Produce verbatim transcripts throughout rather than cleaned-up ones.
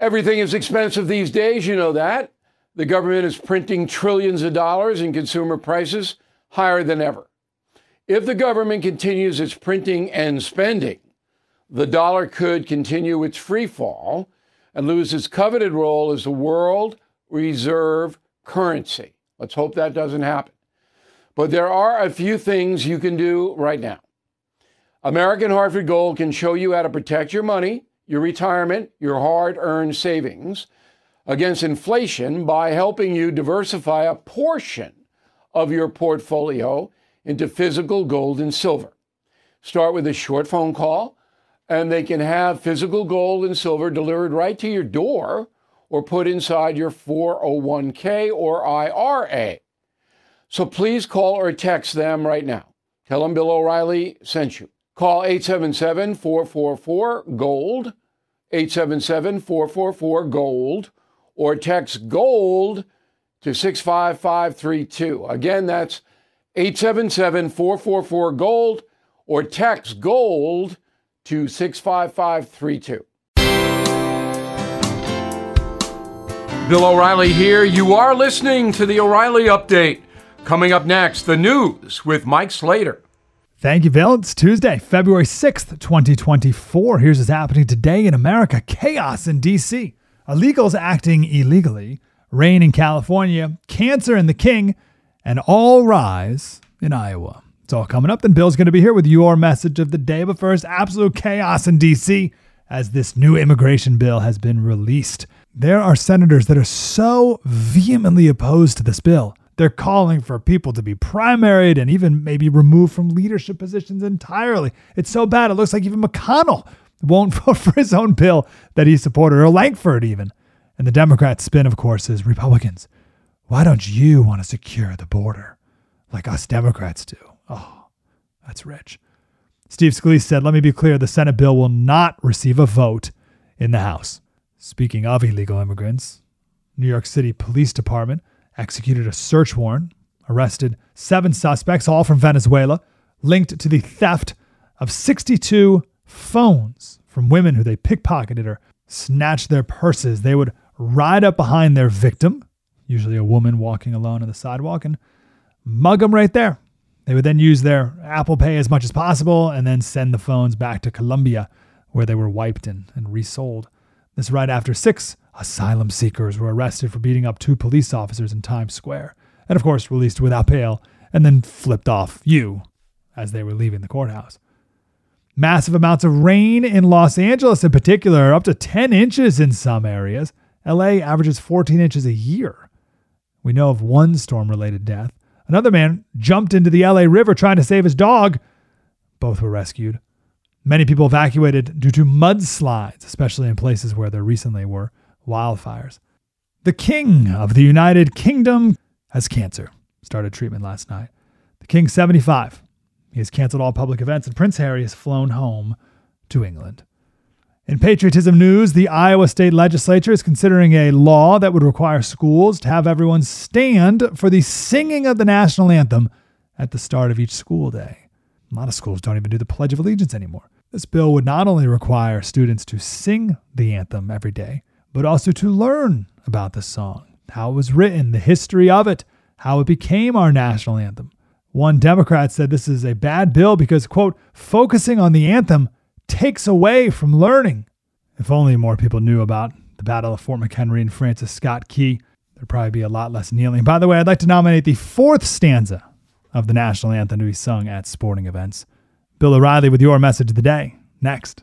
Everything is expensive these days, you know that. The government is printing trillions of dollars and consumer prices higher than ever. If the government continues its printing and spending, the dollar could continue its free fall and lose its coveted role as the world reserve currency. Let's hope that doesn't happen. But there are a few things you can do right now. American Hartford Gold can show you how to protect your money, your retirement, your hard-earned savings against inflation by helping you diversify a portion of your portfolio into physical gold and silver. Start with a short phone call, and they can have physical gold and silver delivered right to your door or put inside your four oh one k or I R A. So please call or text them right now. Tell them Bill O'Reilly sent you. Call eight seven seven, four four four, GOLD, eight seven seven, four four four, GOLD, or text GOLD to six five five three two. Again, that's eight seven seven, four four four, GOLD, or text GOLD to six five five three two. Bill O'Reilly here. You are listening to the O'Reilly Update. Coming up next, the news with Mike Slater. Thank you, Bill. It's Tuesday, February sixth, twenty twenty-four. Here's what's happening today in America. Chaos in D C. Illegals acting illegally. Rain in California. Cancer in the King. And all rise in Iowa. It's all coming up. Then Bill's going to be here with your message of the day. But first, absolute chaos in D C as this new immigration bill has been released. There are senators that are so vehemently opposed to this bill. They're calling for people to be primaried and even maybe removed from leadership positions entirely. It's so bad, it looks like even McConnell won't vote for his own bill that he supported, or Lankford even. And the Democrats' spin, of course, is Republicans. Why don't you want to secure the border like us Democrats do? Oh, that's rich. Steve Scalise said, let me be clear, the Senate bill will not receive a vote in the House. Speaking of illegal immigrants, New York City Police Department executed a search warrant, arrested seven suspects, all from Venezuela, linked to the theft of sixty-two phones from women who they pickpocketed or snatched their purses. They would ride up behind their victim, usually a woman walking alone on the sidewalk, and mug them right there. They would then use their Apple Pay as much as possible and then send the phones back to Colombia, where they were wiped and, and resold. This right after six asylum seekers were arrested for beating up two police officers in Times Square, and of course released without bail, and then flipped off you as they were leaving the courthouse. Massive amounts of rain in Los Angeles in particular, up to ten inches in some areas. L A averages fourteen inches a year. We know of one storm-related death. Another man jumped into the L A River trying to save his dog. Both were rescued. Many people evacuated due to mudslides, especially in places where there recently were wildfires. The King of the United Kingdom has cancer. Started treatment last night. The King's seventy-five. He has canceled all public events, and Prince Harry has flown home to England. In patriotism news, the Iowa State Legislature is considering a law that would require schools to have everyone stand for the singing of the national anthem at the start of each school day. A lot of schools don't even do the Pledge of Allegiance anymore. This bill would not only require students to sing the anthem every day, but also to learn about the song, how it was written, the history of it, how it became our national anthem. One Democrat said this is a bad bill because, quote, focusing on the anthem takes away from learning. If only more people knew about the Battle of Fort McHenry and Francis Scott Key, there'd probably be a lot less kneeling. By the way, I'd like to nominate the fourth stanza of the national anthem to be sung at sporting events. Bill O'Reilly with your message of the day. Next.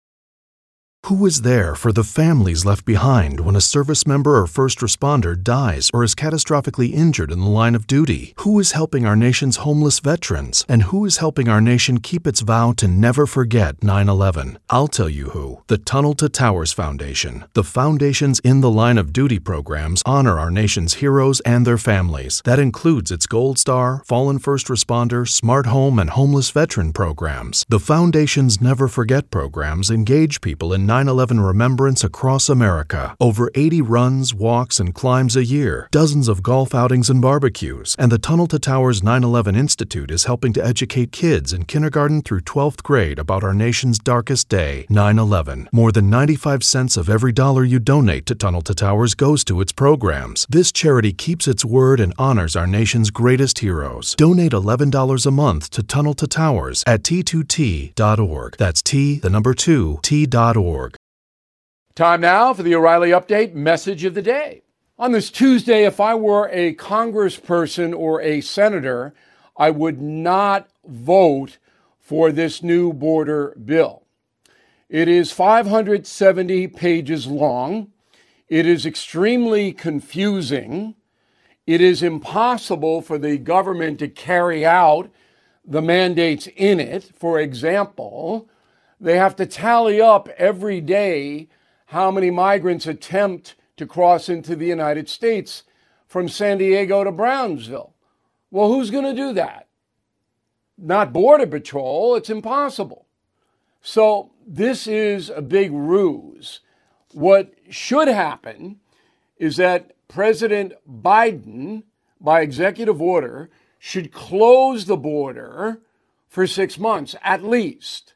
Who is there for the families left behind when a service member or first responder dies or is catastrophically injured in the line of duty? Who is helping our nation's homeless veterans? And who is helping our nation keep its vow to never forget nine eleven? I'll tell you who. The Tunnel to Towers Foundation. The foundation's In the Line of Duty programs honor our nation's heroes and their families. That includes its Gold Star, Fallen First Responder, Smart Home, and Homeless Veteran programs. The foundation's Never Forget programs engage people in nine nine eleven remembrance across America. Over eighty runs, walks, and climbs a year, dozens of golf outings and barbecues, and the Tunnel to Towers nine eleven Institute is helping to educate kids in kindergarten through twelfth grade about our nation's darkest day, nine eleven. More than ninety-five cents of every dollar you donate to Tunnel to Towers goes to its programs. This charity keeps its word and honors our nation's greatest heroes. Donate eleven dollars a month to Tunnel to Towers at T two T dot org. That's T, the number two, T dot org. Time now for the O'Reilly Update message of the day. On this Tuesday, if I were a congressperson or a senator, I would not vote for this new border bill. It is five hundred seventy pages long. It is extremely confusing. It is impossible for the government to carry out the mandates in it. For example, they have to tally up every day how many migrants attempt to cross into the United States from San Diego to Brownsville. Well, who's going to do that? Not Border Patrol. It's impossible. So this is a big ruse. What should happen is that President Biden, by executive order, should close the border for six months at least,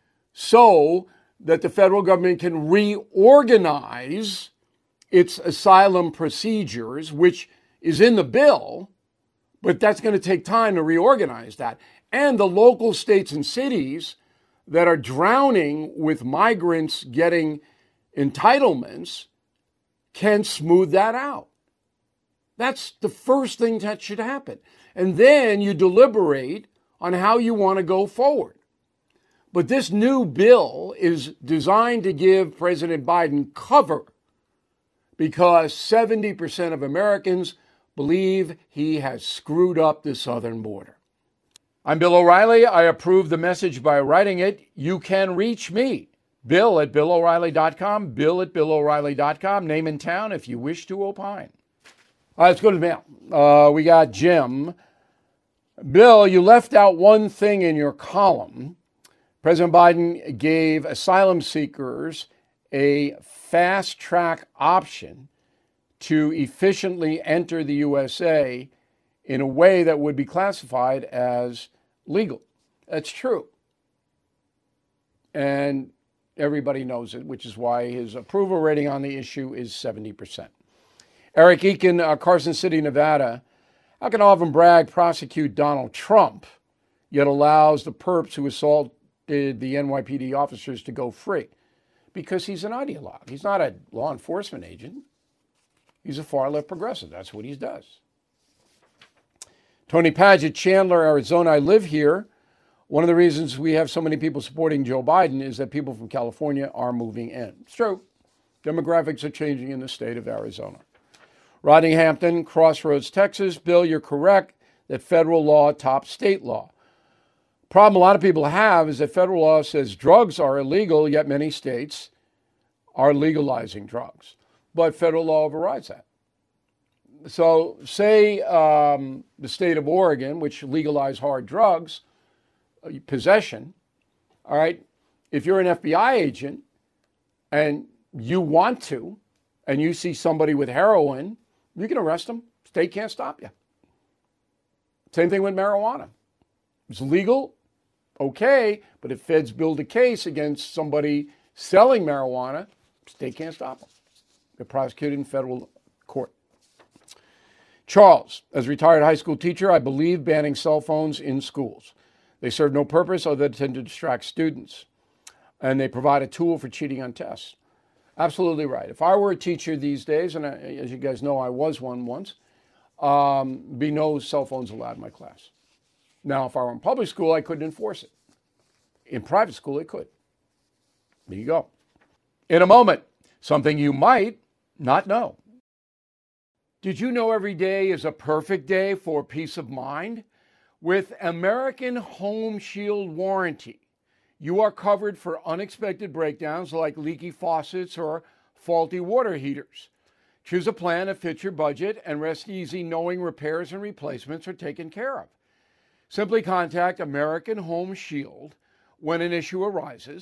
so that the federal government can reorganize its asylum procedures, which is in the bill, but that's going to take time to reorganize that. And the local states and cities that are drowning with migrants getting entitlements can smooth that out. That's the first thing that should happen. And then you deliberate on how you want to go forward. But this new bill is designed to give President Biden cover because seventy percent of Americans believe he has screwed up the southern border. I'm Bill O'Reilly. I approve the message by writing it. You can reach me, Bill at Bill O'Reilly dot com, Bill at Bill O'Reilly dot com, name and town if you wish to opine. All right, let's go to the mail. Uh, we got Jim. Bill, you left out one thing in your column. President Biden gave asylum seekers a fast-track option to efficiently enter the U S A in a way that would be classified as legal. That's true. And everybody knows it, which is why his approval rating on the issue is seventy percent. Eric Eakin, uh, Carson City, Nevada. How can Alvin Bragg prosecute Donald Trump, yet allows the perps who assaulted the N Y P D officers to go free? Because he's an ideologue. He's not a law enforcement agent. He's a far-left progressive. That's what he does. Tony Padgett, Chandler, Arizona. I live here. One of the reasons we have so many people supporting Joe Biden is that people from California are moving in. It's true. Demographics are changing in the state of Arizona. Rodney Hampton, Crossroads, Texas. Bill, you're correct that federal law tops state law. Problem a lot of people have is that federal law says drugs are illegal, yet many states are legalizing drugs. But federal law overrides that. So say um, the state of Oregon, which legalized hard drugs, possession, all right, if you're an F B I agent and you want to, and you see somebody with heroin, you can arrest them. State can't stop you. Same thing with marijuana. It's legal, okay, but if feds build a case against somebody selling marijuana, state can't stop them. They're prosecuted in federal court. Charles, as a retired high school teacher, I believe banning cell phones in schools. They serve no purpose other than to distract students, and they provide a tool for cheating on tests. Absolutely right. If I were a teacher these days, and I, as you guys know, I was one once, um, be no cell phones allowed in my class. Now, if I were in public school, I couldn't enforce it. In private school, I could. There you go. In a moment, something you might not know. Did you know every day is a perfect day for peace of mind? With American Home Shield Warranty, you are covered for unexpected breakdowns like leaky faucets or faulty water heaters. Choose a plan that fits your budget and rest easy knowing repairs and replacements are taken care of. Simply contact American Home Shield when an issue arises,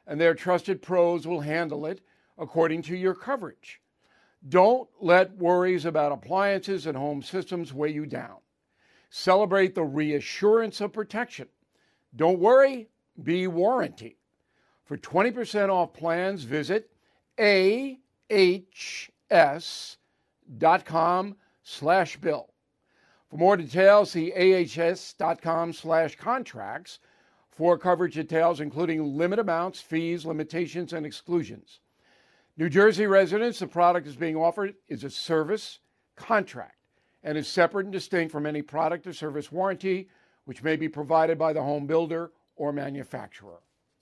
and their trusted pros will handle it according to your coverage. Don't let worries about appliances and home systems weigh you down. Celebrate the reassurance of protection. Don't worry, be warranty. For twenty percent off plans, visit A H S dot com slash bill. For more details, see A H S dot com slash contracts for coverage details, including limit amounts, fees, limitations, and exclusions. New Jersey residents, the product is being offered is a service contract and is separate and distinct from any product or service warranty, which may be provided by the home builder or manufacturer.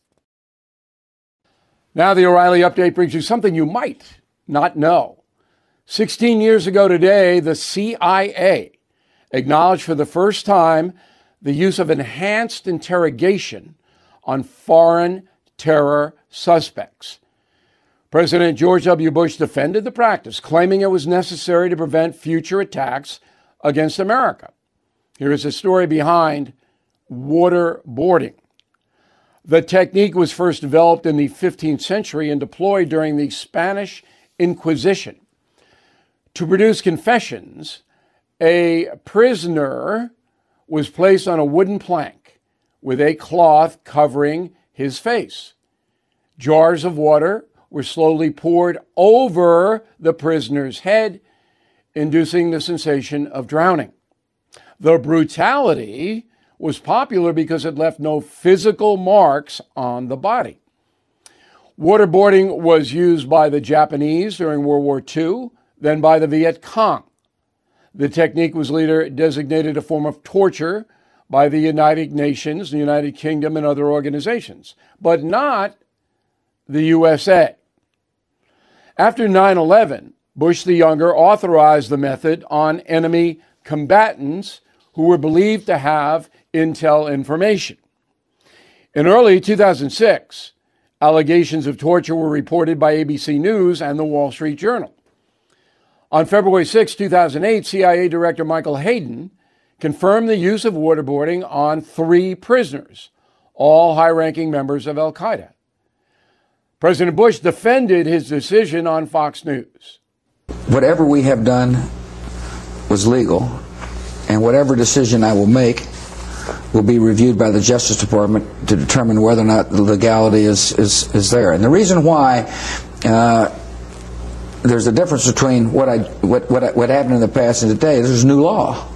Now the O'Reilly Update brings you something you might not know. sixteen years ago today, the C I A acknowledged for the first time the use of enhanced interrogation on foreign terror suspects. President George W. Bush defended the practice, claiming it was necessary to prevent future attacks against America. Here is the story behind waterboarding. The technique was first developed in the fifteenth century and deployed during the Spanish Inquisition. To produce confessions, a prisoner was placed on a wooden plank with a cloth covering his face. Jars of water were slowly poured over the prisoner's head, inducing the sensation of drowning. The brutality was popular because it left no physical marks on the body. Waterboarding was used by the Japanese during World War Two, then by the Viet Cong. The technique was later designated a form of torture by the United Nations, the United Kingdom, and other organizations, but not the U S A. After nine eleven, Bush the Younger authorized the method on enemy combatants who were believed to have intel information. In early two thousand six, allegations of torture were reported by A B C News and the Wall Street Journal. On February sixth, two thousand eight, C I A Director Michael Hayden confirmed the use of waterboarding on three prisoners, all high-ranking members of al-Qaeda. President Bush defended his decision on Fox News. Whatever we have done was legal, and whatever decision I will make will be reviewed by the Justice Department to determine whether or not the legality is, is, is there. And the reason why uh, there's a difference between what, I, what, what, what happened in the past and today, there's new law.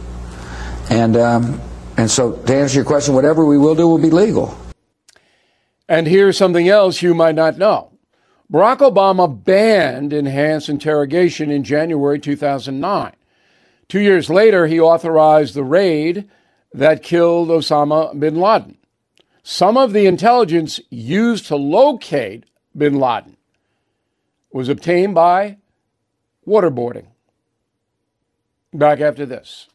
And, um, and so to answer your question, whatever we will do will be legal. And here's something else you might not know. Barack Obama banned enhanced interrogation in January two thousand nine. Two years later, he authorized the raid that killed Osama bin Laden. Some of the intelligence used to locate bin Laden was obtained by waterboarding. Back after this.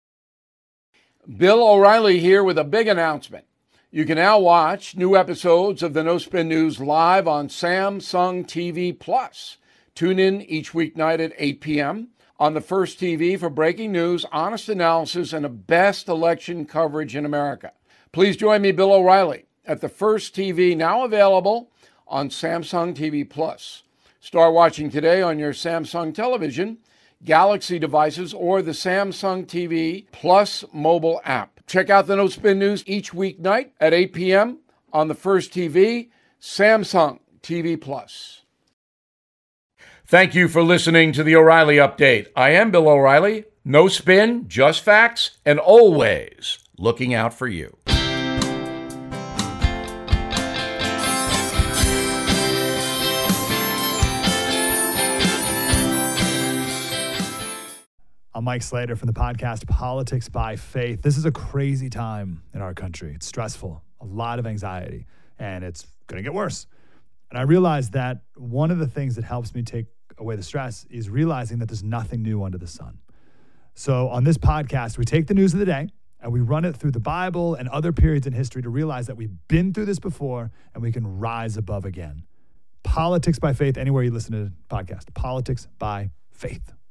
Bill O'Reilly here with a big announcement. You can now watch new episodes of the No Spin News live on Samsung T V Plus. Tune in each weeknight at eight p.m. on the First T V for breaking news, honest analysis, and the best election coverage in America. Please join me, Bill O'Reilly, at the First T V, now available on Samsung T V Plus. Start watching today on your Samsung television, Galaxy devices, or the Samsung T V Plus mobile app. Check out the No Spin News each weeknight at eight p.m. on the First T V, Samsung T V Plus. Thank you for listening to the O'Reilly Update. I am Bill O'Reilly. No spin, just facts, and always looking out for you. I'm Mike Slater from the podcast Politics by Faith. This is a crazy time in our country. It's stressful, a lot of anxiety, and it's going to get worse. And I realized that one of the things that helps me take away the stress is realizing that there's nothing new under the sun. So on this podcast, we take the news of the day and we run it through the Bible and other periods in history to realize that we've been through this before and we can rise above again. Politics by Faith, anywhere you listen to the podcast. Politics by Faith.